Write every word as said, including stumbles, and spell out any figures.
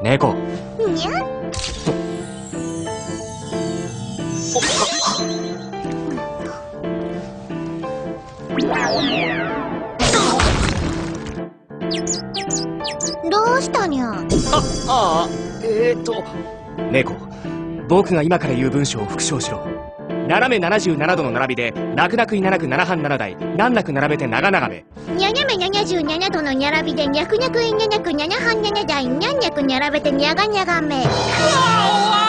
猫。 にゃ。どうしたにゃ。あああえー、っと猫、僕が今から言う文章を復唱しろ。斜めななじゅうななどの並びで泣く泣くいななくななはんななだい難なく並べて長々め。 斜めななじゅうななどの並びでにゃくにゃくいななくななはんななだい難なく並べてにゃがにゃがめ。